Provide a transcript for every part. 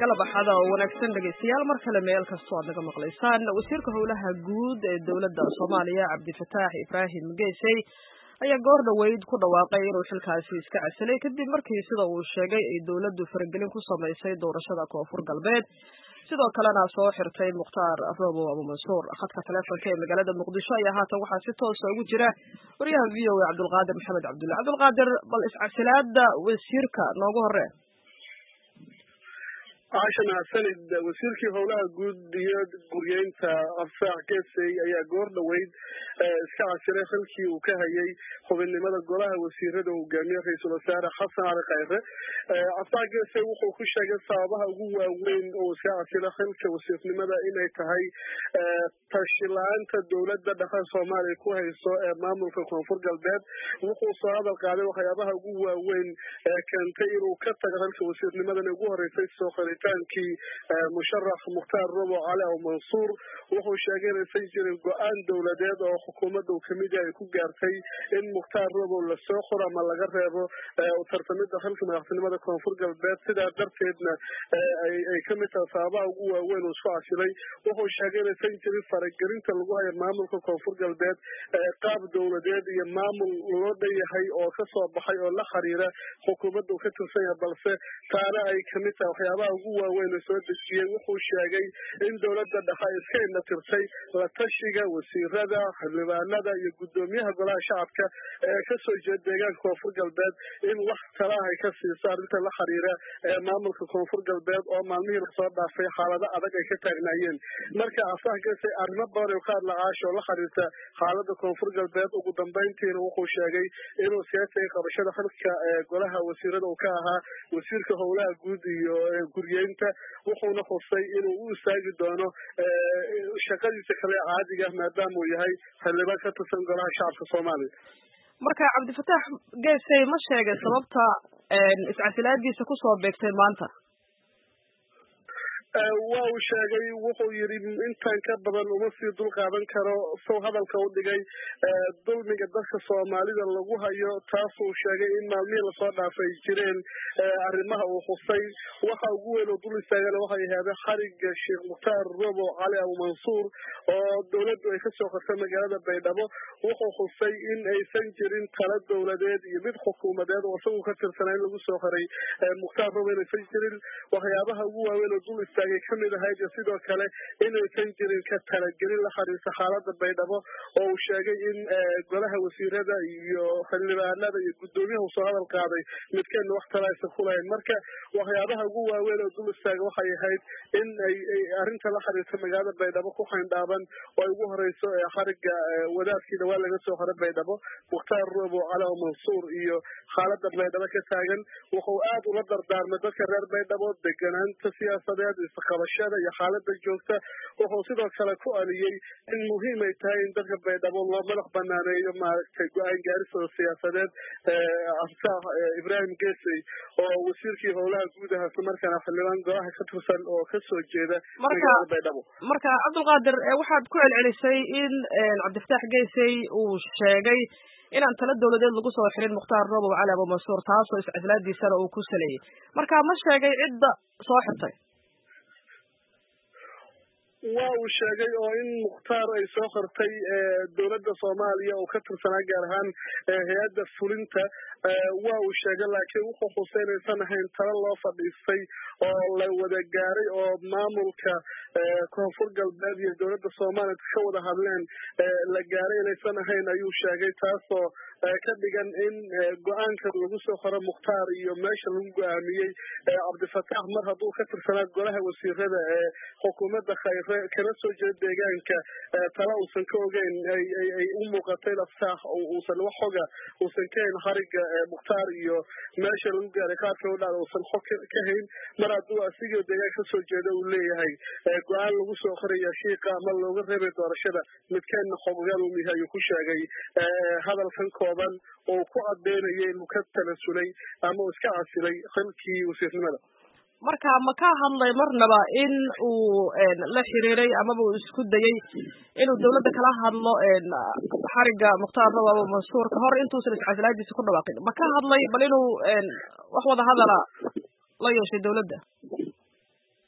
galab axada oo wanaagsan dhegeystayaal mar kale meel kastoo aad naga maqlaysaan wasiirka howlaha guud ee dowladda Soomaaliya Cabdifataax Ibraahim Geesay ayaa goor dhaweyd ku dhawaaqay inuu xilkaasi iska casilay kadib markii sida uu sheegay ay dowladdu faragelin ku samaysay doorashada Koonfur Galbeed sidoo kalena soo xirtay Mukhtaar Roobo Abu Mansuur khadka telefoonka ee magaalada Muqdisho ayaa haatan waxaa si toos ah ugu jira wariyaha VOA Cabdulqaadir Maxamed Cabdulle Cabdulqaadir bal iscasilaada wasiirka noogu horreey عشان سند وسيركي هولا جود دياد جورينتا أفسح كسي أي جورد ويد ساعة سرخل كي وكهيي هو إن ماذا جراها وسيرده وجميع في سلسلة حسن على خيره أفسح كسي وخوش جالس صعبها جوا وين أو ساعة سرخل كوسيف لماذا إن هي تشيلان الدولة دخل صومالي كوه مامل في كونفور جلبات وخوص هذا القاعدة وخيابها جوا وين كان تيرو كتر خلك وسيف لماذا نجوه رئيس سوخري كي مشرف مختار ربو علي ومنصور وهو شاغر سجل القرآن دولدات وحكومة وكميديا يكون جارتي إن مختار ربو للسوخر أما لغرره وترتمد دخلك من أحسن ماذا كونفور قلبات سيدا درتيدنا أي كمية صعبة وقوة وين وشفع شري وهو شاغر سجل فرقرين تلقوها يمامل كونفور قلبات قاب دولدات يمامل وضي هاي أو خصوة بحي أو لحريرة حكومة وكتر سنة بلسة تعالى أي كمية وحيابها وقوة وين سود الشيء وخوش شاقي إن دولة الدخائز كأن ترسي وتشيغا وسيرادة حلبانادة يقدميها قلاء شعبك كسو جدقان كونفور قلبات إن وقت تراها كسي صار مثل الحريرة مامل كونفور قلبات أو مالميه الصاد في حالة أدق كتاغنايين مركا عصاه كسي أرنب باري وقاد لعاش والحريرة حالة كونفور قلبات وقدم بينتين وخوش شاقي إنو سياسي قبشة خلق قلاها وسيرادة وكاها وسيرك هولا قرينتا wuxuuna xusay inuu u istaagi doono shaqadiisa kale caadiga ah maadaama uu yahay xildhibaan ka tirsan golaha shacabka Soomaaliya marka Cabdifataax Geesay ma sheegay sababta iscasilaadiisa ku soo beegtay maanta waa sheegay wuxuu yiri intaan ka badan uma sii dul qaadan karo soo hadalka u dhigay dulmiga dadka Soomaalida lagu hayo taas uu sheegay in maalmihi la soo dhaafay jireen arrimaha uu xusay waxa ugu weyn oo dul istaagay waxa yahay xariga Sheekh Mukhtaar Roobo Ali Abu Mansuur oo dawladdu ay ka soo qortay magaalada Baydhabo wuxuu xusay in aysan jirin tala dawladeed iyo mid xukuumadeed oo isagu ka tirsanay lagu soo qoray Mukhtaar Roobo aysan jirin waxyaabaha ugu waaweyn oo dul kamid ahayd sidoo kale inaysan jirin ka talagelin la xariirta xaaladda Baydhabo oo uu sheegay in golaha wasiirada iyo xildhibaanada iyo gudoomiyaha soo hadal qaaday midkeen wax talaaysan kulayn marka waxyaabaha ugu waaweyn oo dul istaagay waxay ahayd in ay arinta la xariirta magaalada Baydhabo ku xindaaban oo ugu horeyso xariga wadaadkii dhawaa laga soo qoray Baydhabo Mukhtaar Roobo Ali Mansuur iyo xaaladda Baydhabo ka taagan wuxuu aad ula dardaarmay dadka reer Baydhabo deganaanta siyaasadeed qabashada iyo xaaladda joogta wuxuu sidoo kale ku aliyay in muhiim ay tahay in dadka Baydhabo loo madax banaaneeyo maaragtay go'aan gaaris siyaasadeed Cabdifataax Ibraahim Geesay oo wasiirkii howlaha guud ah markaana xildhibaan golaha ka tirsan oo ka soo jeeda magaalada Baydhabo marka Cabdulqaadir waxaad ku celcelisay in Cabdifataax Geesay uu sheegay inaan tala dawladeed lagu soo xirin Mukhtaar Roobo Ali Abu Mansuur taasoo iscasilaadiisana uu ku saleeyay marka ma sheegay cidda soo xirtay waa uu sheegay oo in Mukhtaar ay soo qortay dawladda Soomaaliya oo ka tirsanaa gaar ahaan hay'adda fulinta waa uu sheegay laakiin wuxuu xuseenaysan ahayn tala loo fadhiistay oo la wada gaaray oo maamulka Koonfur Galbeed iyo dawladda Soomaaliya ka wada hadleen la gaaray inaysan ahayn ayuu sheegay taasoo ka dhigan in go'aanka lagu soo qoro Mukhtaar iyo meesha lagu go'aamiyay Cabdifataax mar hadduu ka tirsanaa golaha wasiirada xukuumadda khayr kana soo jeeda deegaanka tala uusan ka ogeyn ay u muuqatay Cabdifataax uusan wax xoga uusan ka hayn xariga Mukhtaar iyo meesha lagu gaaray qaabka u dhacay uusan xog ka hayn mar hadduu asigoo deegaanka ka soo jeeda uu leeyahay go'aan lagu soo qorayo shiiqa ama looga reebay doorashada midkeen xogaal uu yahay ku sheegay hadalkan kooban oo ku cadeynayay inuu ka talasulay ama iska casilay xilkii wasiirnimada marka ma ka hadlay marnaba in uu la xiriiray ama uu isku dayay inuu dawladda kala hadlo xariga Mukhtaar Roobo Abu Mansuur ka hor intuusan iscasilaadiisa ku dhawaaqin ma ka hadlay bal inuu wax wada hadala la yeeshay dawladda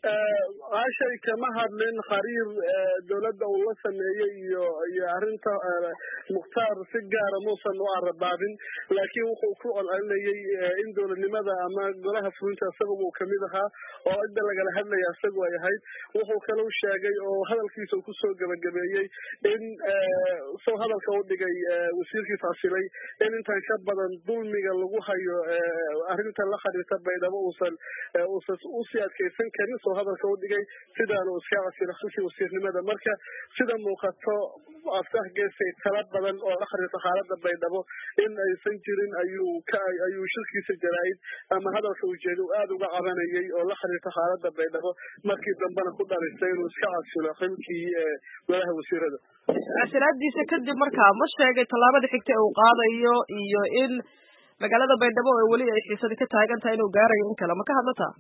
Aashay kama hadlin xiriir dawladda uu la sameeyay iyo arrinta Mukhtaar si gaar ah muusan u arbaabin laakiin wuxuu ku odanayay in dawladnimada ama golaha fulinta sabab uu kamid ahaa oo inta laga hadlay asagu ay ahayd wuxuu kale u sheegay oo hadalkiisa ku soo gabagabeeyay in soo hadalka u dhigay wasiirkii faasilay in intaan ka badan dulmiga lagu hayo arrinta la xiriirta baydhabo uusan u sii adkeysan karin soo hadalka u dhigay sidaan uu iska casilo xilkii wasiirnimada marka sida muuqato afsax geesay tala badan oo la xiriirta xaaladda baydhabo in aysan jirin ayuu shirkiisa jaraa'id ama hadalka ujeedo aad uga cabanayay oo la xiriirta xaaladda baydhabo markii dambena ku dhalisay inuu iska casilo xilkii golaha wasiirada casilaadiisa kadib markaa ma sheegay tallaabada xigta uu qaadayo iyo in magaalada baydhabo oo weli ay xiisada ka taagan tahay inuu gaarayo in kale ma ka hadlataa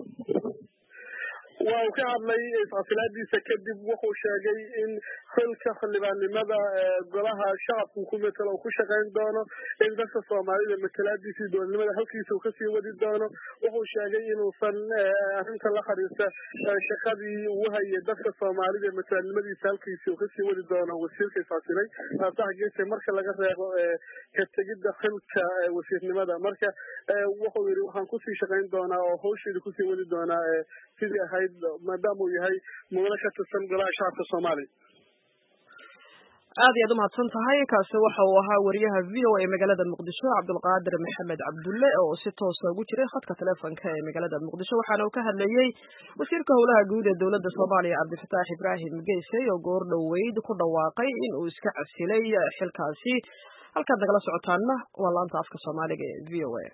waa ka hadlay fasilaadiisa kadib wuxuu sheegay in xilka xildhibaannimada golaha shacabku ku metelo uu ku shaqayn doono in dadka Soomaalida metelaadiisa dowladnimada halkiisa uu ka sii wadi doono wuxuu sheegay inuusan arrinta la xiriirta shaqadii uu hayay dadka Soomaalida metelnimadiisa halkiisa uu ka sii wadi doono wasiirka fasilay taaggeesay marka laga reebo ka tegidda xilka wasiirnimada marka wuxuu yiri waxaan ku sii shaqayn doonaa oo hawshiisa ku sii wadi doonaa sidii ahayd maadaama uu yahay mudane ka tirsan golaha shacabka Soomaaliya aad iyo aad u mahadsan tahay kaasi waxa uu ahaa wariyaha VOA magaalada Muqdisho Cabdulqaadir Maxamed Cabdulle oo si toos ah ugu jiray khadka telefoonka ee magaalada Muqdisho waxaana uu ka hadlayay wasiirka howlaha guud ee dowladda Soomaaliya Cabdifataax Ibraahim Geesay oo goor dhaweyd ku dhawaaqay in uu iska casilay xilkaasi halka dagala socotaana waa laanta afka Soomaaliga ee VOA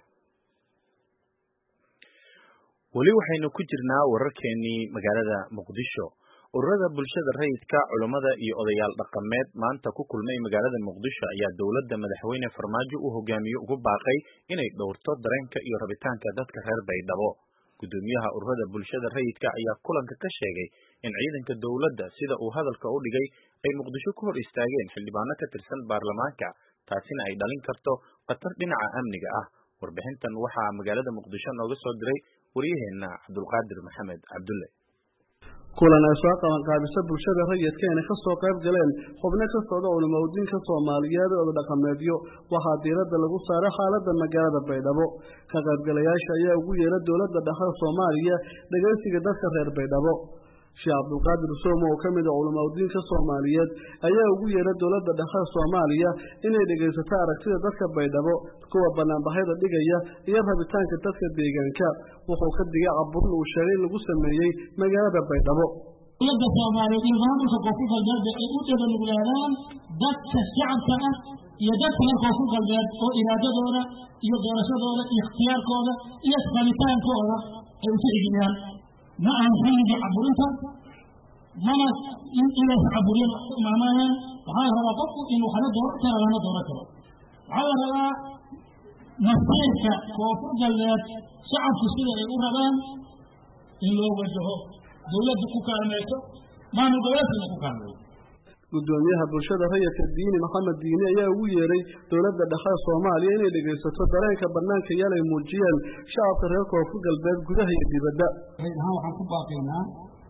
wali waxaynu ku jirnaa wararkeenii magaalada Muqdisho ururada bulshada rayidka culimada iyo odayaal dhaqameed maanta ku kulmay magaalada Muqdisho ayaa dawladda madaxweyne Farmaajo u hogaamiyo ugu baaqay inay dhowrto dareenka iyo rabitaanka dadka reer Baydhabo gudoomiyaha ururada bulshada rayidka ayaa kulanka ka sheegay in ciidanka dawladda sida uu hadalka u dhigay ay Muqdisho ku hor istaageen xildhibaano ka tirsan baarlamaanka taasina ay dhalin karto qatar dhinaca amniga ah warbixintan waxaa magaalada Muqdisho nooga soo diray wariyaheena Cabdulqaadir Maxamed Cabdulle kulan ay soo qaban qaabisa bulshada rayidka inay ka soo qayb galeen xubno ka socda culimada Soomaaliyeed oo dhaqameedyo waxa diiradda lagu saaray xaaladda magaalada Baydhabo ka qaybgalayaasha ayaa ugu yeeray dawladda dhexe Soomaaliya dhageysiga dadka reer Baydhabo Sheekh Abdulqaadir Soomo oo kamid ah culimada Soomaaliyeed ayaa ugu yeeray dawladda dhexe Soomaaliya inay dhageysato aragtida dadka Baydhabo kuwa banaanbaxyada dhigaya iyo rabitaanka dadka deegaanka wuxuu ka digay caburin uu sheegay lagu sameeyay magaalada Baydhabo dawladda Soomaaliyeed maamulka Koonfur Galbeed ay u dheelanuglaadaan dadka shacabka ah iyo dadka Koonfur Galbeed oo iraadadooda iyo doorashadooda iyo ikhtiyaarkooda iyo rabitaankooda ay u xigaan ma aan xilliga caburinta mana in caburin maamaha waxaa rabaa qofku inuu helo doorasho lana dooran karo waxaa rabaa nasiirka Koonfur Galbeed shacabku sida ay u rabaan in loo wajaho dawladdu ku kaalmayso maamul goboleedkuna ku kaalmeeyo gudoomiyaha bulshada rayidka Diini Maxamed Diini ayaa ugu yeeray dawladda dhexe Soomaaliya inay dhageysato dareenka banaanka yaalay muujiyeen shacabka reer Koonfur Galbeed gudaha iyo dibadda waxaan ku baaqaynaa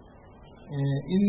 in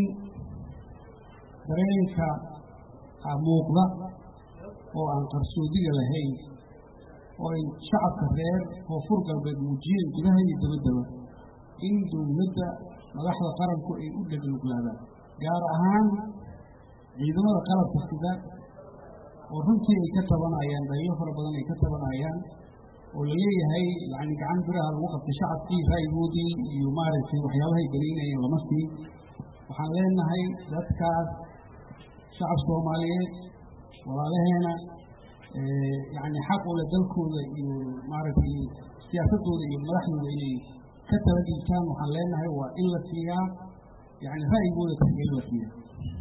dareenka muuqda oo aan qarsoodiga lahayn oo ay shacabka reer Koonfur Galbeed muujiyeen gudaha iyo dibadda in dawladda madaxda qaranku ay u dhageysadaan gaar ahaan ciidamada qalabka sida oo runtii ay ka tabanayaan dayo fara badan ay ka tabanayaan oo la leeyahay yani gacan biraha lagu qabtay shacabkii ra'yigoodii iyo maaragtay waxyaabahay gelinayeen lama sii waxaan leenahay dadkaas shacab Soomaaliyeed walaalaheena yani xaq u leh dalkooda iyo maaragtay siyaasadooda iyo madaxdooda inay ka talageltaan waxaan leenahay waa in la siiyaa yani ra'yigooda tixgelin la siiyaa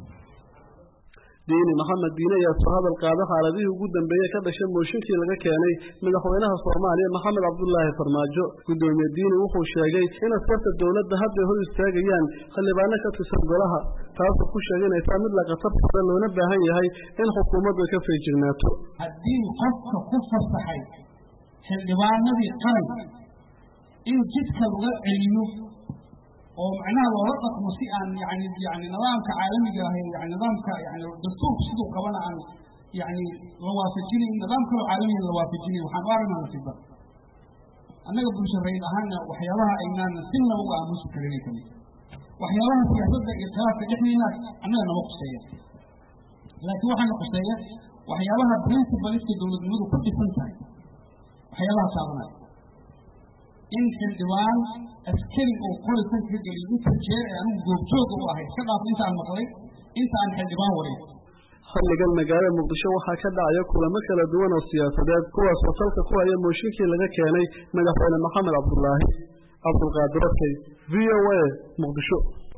Diini Maxamed Diini ayaa soo hadal qaaday xaaladihii ugu dambeeyay ka dhashay mooshinkii laga keenay madaxweynaha Soomaaliya Maxamed Cabdullaahi Farmaajo gudoomiye Diini wuxuu sheegay in askarta dawladda hadda hor istaagayaan xildhibaano ka tirsan golaha taasoo ku sheegay inay tahay mid la qatarta loona baahan yahay in xukuumaddu ka feejignaato haddii qofka ku fasaxay xildhibaanadii qaran in jidka laga celiyo oo macnaha loo dhaqmo si aan yani nidaamka caalamiga ah yani nidaamka yani dastuurku sidoo qabana aan yani la waafajinin nidaamka caalamiga la waafajinin waxaan u aragnaa nasiiba annaga bulshadeed ahaana waxyaabaha aynaan sinna uga aamusi karin kamid waxyaabaha siyaasadda iyo khilaafka dhexdiina annaga nama quseeya laakiin waxaana quseeya waxyaabaha principaliska dowladnimadu ku dhisan tahay waxyaabaha taabanaya in xildhibaan askari oo qorisan ka geliyo inta jeer ee anigu goobjooga u ahay iska dhaaf intaan maqlay inta aan xildhibaan wareeg xilligan magaalada muqdisho waxaa ka dhacaya kulamo kala duwan oo siyaasadeed kuwaas oo salka ku haya mooshinkii laga keenay madaxweyne maxamed cabdulaahi cabdulqaadir okey v o a muqdisho